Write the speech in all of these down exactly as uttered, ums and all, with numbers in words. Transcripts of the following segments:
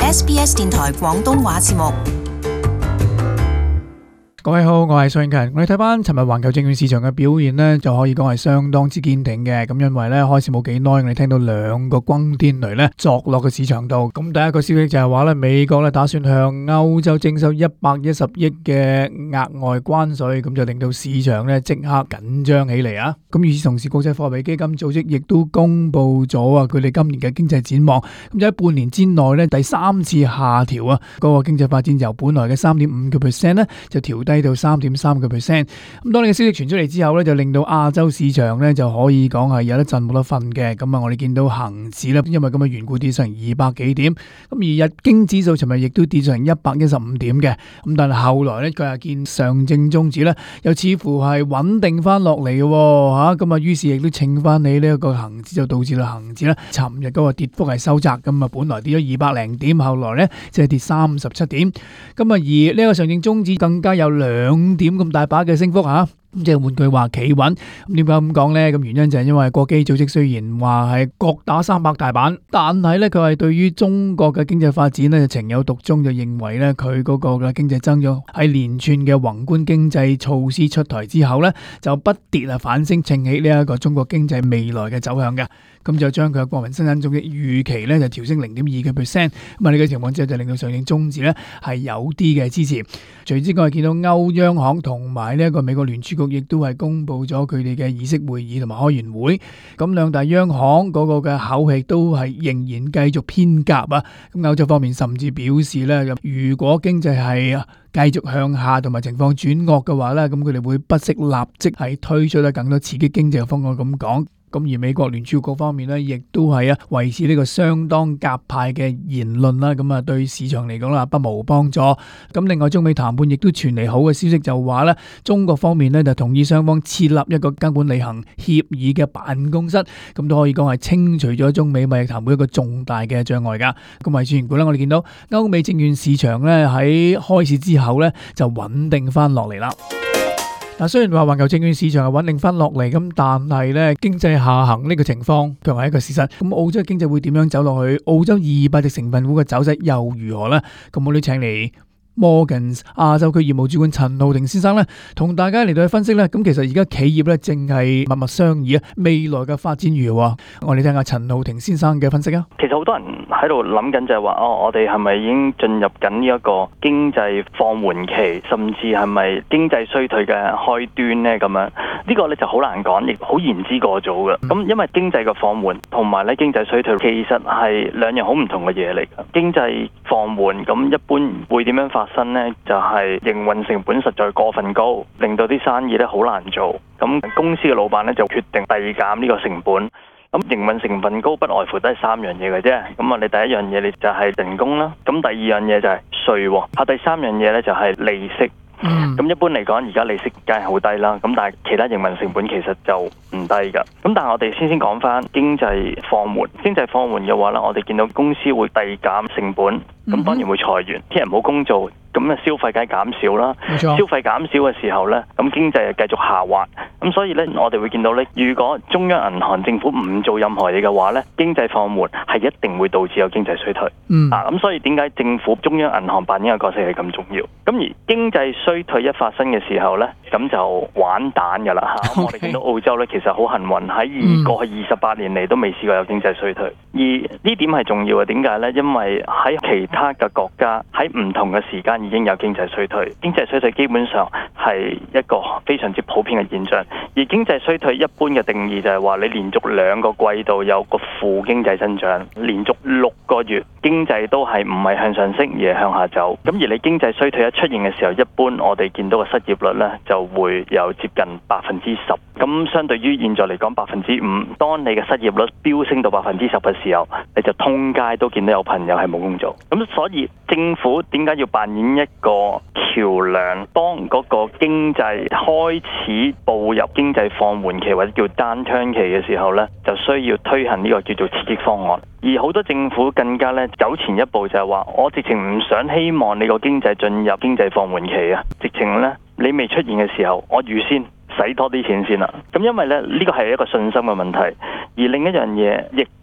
S B S 電台廣東話節目。 各位好，我係蘇永勤。我哋睇翻尋日環球證券市場嘅表現呢，就可以講係相當之堅挺嘅。咁因為呢，開市冇幾耐，我哋聽到兩個轟天雷呢鑿落嘅市場度。咁第一個消息就係話呢，美國呢打算向歐洲徵收一百一十億嘅額外關稅，咁就令到市場呢即刻緊張起嚟啊！咁與此同時，國際貨幣基金組織亦都公布咗啊，佢哋今年嘅經濟展望。咁就喺半年之內呢，第三次下調啊，嗰個經濟發展由本來嘅三點五個 percent 呢就調低到三點三個 percent。咁當呢個消息傳出嚟之後咧，就令到亞洲市場咧就可以講係有得震冇得瞓嘅。咁啊，我哋見到恒指咧，因為咁嘅緣故跌上二百幾點。咁而日經指數尋日亦都跌上一百一十五點嘅。咁但係後來咧，佢又見上證綜指咧，又似乎係穩定翻落嚟嘅吓。咁啊，於是亦都稱翻起呢一個恒指，就導致到恒指咧，尋日嗰個跌幅係收窄。咁啊，本來跌咗二百零點，後來咧即係跌三十七點。咁啊，而呢個上證綜指更加有兩點咁大把嘅升幅吓。咁即係換句話企穩。咁點解咁講呢？咁原因就係因為國基組織雖然話係各打三百大板，但係咧佢係對於中國嘅經濟發展咧就情有獨鍾，就認為咧佢嗰個嘅經濟增長喺連串嘅宏觀經濟措施出台之後咧就不跌啊反升，撐起呢一個中國經濟未來嘅走向嘅。咁就將佢嘅國民生產總值預期咧就調升零點二個 percent。咁啊呢個情況之後就令到上證綜指咧係有啲嘅支持。隨之我哋見到歐央行同埋呢一個美國聯儲局亦都係公布咗佢哋嘅議息會議同埋開完會。咁兩大央行嗰個嘅口氣都係仍然繼續偏鴿啊。咁歐洲方面甚至表示咧，如果經濟係繼續向下同埋情況轉惡嘅話咧，咁佢哋會不惜立即係推出咧更多刺激經濟嘅方案咁講。咁而美國聯儲局方面咧，亦都係啊維持呢個相當鴿派嘅言論啦，咁啊對市場嚟講啦不無幫助。咁另外中美談判亦都傳嚟好嘅消息，就話咧中國方面咧就同意雙方設立一個監管履行協議嘅辦公室，咁都可以講係清除咗中美貿易談判一個重大嘅障礙噶。咁為主緣故咧，我哋見到歐美證券市場咧喺開市之後咧就穩定翻落嚟啦。嗱，雖然話環球證券市場係穩定翻落嚟，咁但係咧經濟下行呢個情況卻係一個事實。咁澳洲經濟會點樣走落去？澳洲二百隻成分股嘅走勢又如何呢？咁我哋請嚟Morgans 亞洲區業務主管陳浩霆先生咧，同大家嚟到去分析咧。咁其實而家企業咧正係密密商議啊，未來嘅發展如何？我哋聽下陳浩霆先生嘅分析啊。 其實好多人喺度諗緊就係話，哦，我哋係咪已經進入緊呢一個經濟放緩期，甚至係咪經濟衰退嘅開端呢？咁樣呢個咧就好難講，亦好言之過早嘅。咁因為經濟嘅放緩同埋咧經濟衰退，其實係兩樣好唔同嘅嘢嚟嘅。經濟放緩咁一般會點樣發生呢？就係營運成本實在過分高，令到啲生意咧好難做。咁公司嘅老闆咧就決定遞減呢個成本。咁營運成本高不外乎都係三樣嘢嘅啫。咁啊，你第一樣嘢你就係人工啦。咁第二樣嘢就係稅。啊，第三樣嘢咧就係利息。嗯，咁一般嚟講，而家利息梗係好低啦。咁但係其他營運成本其實就唔低㗎。咁但係我哋先先講翻經濟放緩。經濟放緩嘅話咧，我哋見到公司會遞減成本，咁當然會裁員，啲人冇工做。咁啊，消費梗係減少啦。冇錯。消費減少嘅時候咧，咁經濟就繼續下滑。咁所以咧，我哋會見到咧，如果中央銀行政府唔做任何嘢嘅話咧，經濟放緩係一定會導致有經濟衰退。嗯。啊，咁所以點解政府中央銀行扮演嘅角色係咁重要？咁而經濟衰退一發生嘅時候咧，咁就玩蛋㗎啦嚇。Okay. 我哋見到澳洲咧，其實好幸運，喺過去二十八年嚟都未試過有經濟衰退。而呢點係重要嘅，點解咧？因為喺其他嘅國家喺唔同嘅時間已經有經濟衰退，經濟衰退基本上係一個非常之普遍嘅現象。而經濟衰退一般嘅定義就係話，你連續兩個季度有個負經濟增長，連續六個月經濟都係唔係向上升而係向下走。咁而你經濟衰退一出現嘅時候，一般我哋見到個失業率呢就會有接近百分之十。咁相對於現在嚟講百分之五，當你嘅失業率飆升到百分之十嘅時候，你就通街都見到有朋友係冇工做。咁所以政府點解要扮演一個橋梁，當嗰個經濟開始步入經濟放緩期或者叫 downturn 期嘅時候呢，就需要推行呢個叫做刺激方案。而好多政府更加咧走前一步，就係話我直情唔想希望你個經濟進入經濟放緩期啊，直情咧你未出現嘅時候，我預先使多啲錢先啦。咁因為咧呢個係一個信心嘅問題，而另一樣嘢亦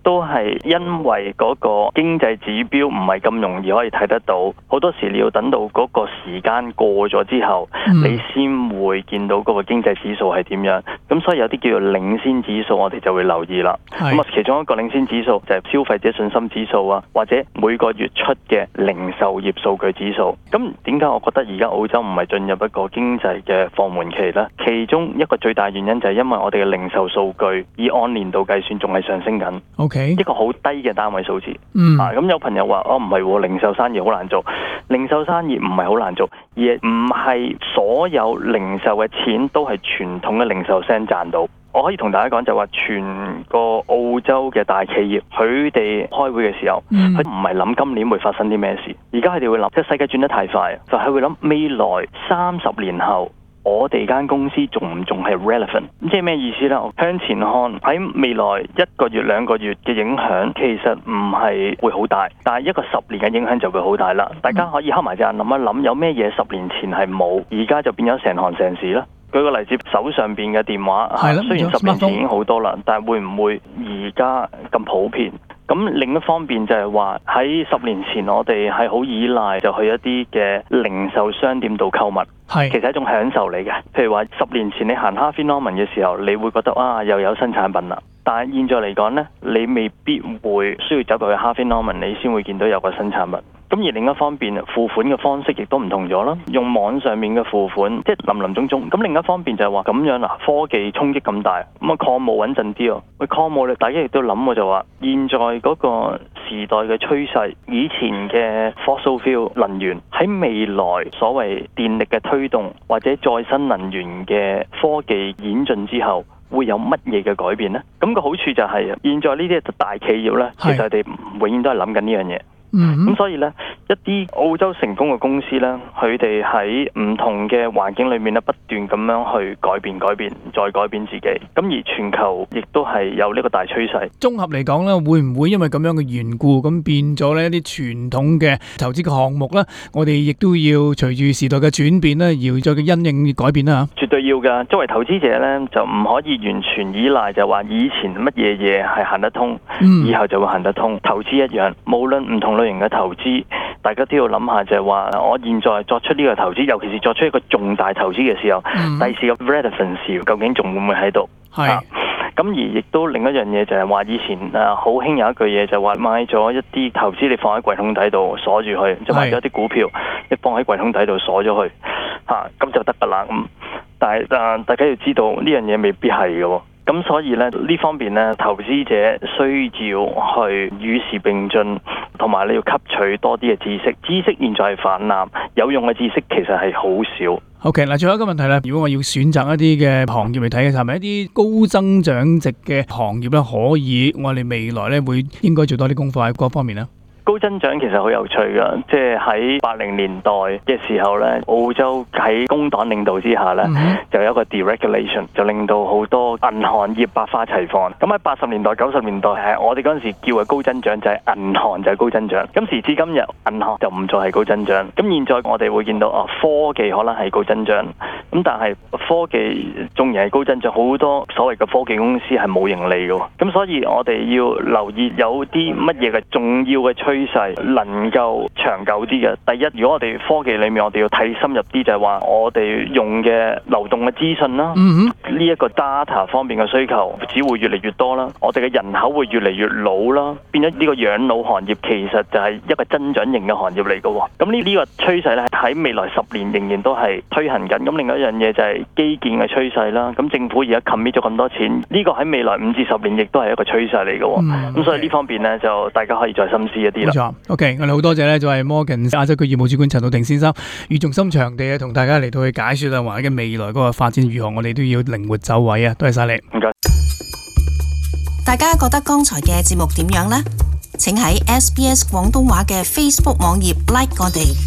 都係因為嗰個經濟指標唔係咁容易可以睇得到，好多時你要等到嗰個時間過咗之後，嗯、你先會見到嗰個經濟指數係點樣。咁所以有啲叫做領先指數，我哋就會留意啦。咁啊，其中一個領先指數就係消費者信心指數啊，或者每個月出嘅零售業數據指數。咁點解我覺得而家澳洲唔係進入一個經濟嘅放緩期呢？其中一個最大原因就係因為我哋嘅零售數據以按年度計算仲係上升緊。 OK， 一個好低嘅單位數字。 嗯， 啊，咁有朋友話哦，唔係，零售生意好難做。零售生意唔係好難做，而唔係所有零售嘅錢都係傳統嘅零售商賺到。我可以同大家講就話，全個澳洲嘅大企業，佢哋開會嘅時候，佢唔係諗今年會發生啲咩事，而家佢哋會諗，即係世界轉得太快，就係會諗未來三十年後，我哋間公司仲唔仲係 relevant？ 即係咩意思呢？向前看，喺未來一個月兩個月嘅影響，其實唔係會好大，但係一個十年嘅影響就會好大啦。大家可以黑埋隻眼諗一諗，有咩嘢十年前係冇，而家就變咗成行成市啦。舉個例子，手上邊嘅電話，雖然十年前已經好多啦，但係會唔會而家咁普遍？咁另一方面就係話，喺十年前我哋係好依賴就去一啲嘅零售商店度購物，係其實係一種享受嚟嘅。譬如話十年前你行 Harvey Norman 嘅時候，你會覺得啊又有新產品啦。但係現在嚟講呢，你未必會需要走過去 Harvey Norman，你先會見到有個新產品。咁而另一方面，付款嘅方式亦都唔同咗啦，用網上面嘅付款，即係林林總總。咁另一方面就係話咁樣啦，科技衝擊咁大，咁啊礦務穩陣啲喎。喂，礦務咧，大家亦都諗，我就話現在嗰個時代嘅趨勢，以前嘅 fossil fuel 能源喺未來所謂電力嘅推動或者再生能源嘅科技演進之後，會有乜嘢嘅改變呢？咁個好處就係，現在呢啲大企業呢，其實佢哋永遠都係諗緊呢樣嘢。嗯，咁所以呢，一啲澳洲成功嘅公司呢，佢哋喺唔同嘅環境裏面呢，不斷咁樣去改變、改變、再改變自己。咁而全球亦都係有呢個大趨勢。綜合嚟講呢，會唔會因為咁樣嘅緣故，咁變咗呢一啲傳統嘅投資嘅項目呢，我哋亦都要隨住時代嘅轉變呢，要再嘅因應改變啦嚇。絕對要㗎。作為投資者呢，就唔可以完全依賴就話以前乜嘢嘢係行得通，嗯、以後就會行得通。投資一樣，無論唔同類型嘅投資，大家都要諗下就係話，我現在作出呢個投資，尤其是作出一個重大投資嘅時候，第時個 relevance 究竟仲會唔會喺度？係。咁、啊、而亦都另一樣嘢就係話，以前誒好興有一句嘢就係話，買咗一啲投資，你放喺櫃桶底度鎖住佢，就買咗一啲股票，你放喺櫃桶底度鎖咗佢，嚇、啊、咁就得㗎啦。咁但係誒、啊，大家要知道呢樣嘢未必係嘅喎。咁所以咧，呢方面咧，投資者需要去與時並進，同埋你要吸取多啲嘅知識。知識現在係泛濫，有用嘅知識其實係好少。OK， 嗱，最後一個問題咧，如果我要選擇一啲嘅行業嚟睇嘅，係咪一啲高增長值嘅行業咧，可以我哋未來咧會應該做多啲功課喺各方面咧？高增長其實好有趣㗎，即係喺八零年代嘅時候咧，澳洲喺工黨領導之下咧，嗯、就有一個 deregulation， 就令到好多銀行業百花齊放。咁喺八十年代、九十年代係我哋嗰陣時叫嘅高增長，就係、是、銀行就係高增長。咁時至今日，銀行就唔再係高增長。咁現在我哋會見到啊，科技可能係高增長。咁但係科技縱然係高增長，好多所謂嘅科技公司係冇盈利嘅。咁所以我哋要留意有啲乜嘢嘅重要嘅趨勢能夠長久啲嘅。第一，如果我哋科技裏面我哋要睇深入啲，就係話我哋用嘅流動嘅資訊啦，呢一個 data 方面嘅需求只會越嚟越多啦。我哋嘅人口會越嚟越老啦，變咗呢個養老行業其實就係一個增長型嘅行業嚟嘅。咁呢呢個趨勢咧喺未來十年仍然都係推行緊。咁另外一樣嘢就係基建嘅趨勢啦。咁政府而家 commit 咗咁多錢，呢個喺未來五至十年亦都係一個趨勢嚟嘅。咁、嗯 okay. 所以呢方面咧就大家可以再深思一啲啦。冇錯。OK， 我哋好多謝咧，就係 Morgan 亞洲區業務主管陳浩霆先生，語重心長地啊，同大家嚟到去解說啊，話嘅未來嗰個發展如何，我哋都要靈活走位啊！多謝晒你，唔該。 大家覺得剛才嘅節目點樣呢？請喺 S B S 廣東話嘅 Facebook 網頁 like 我哋。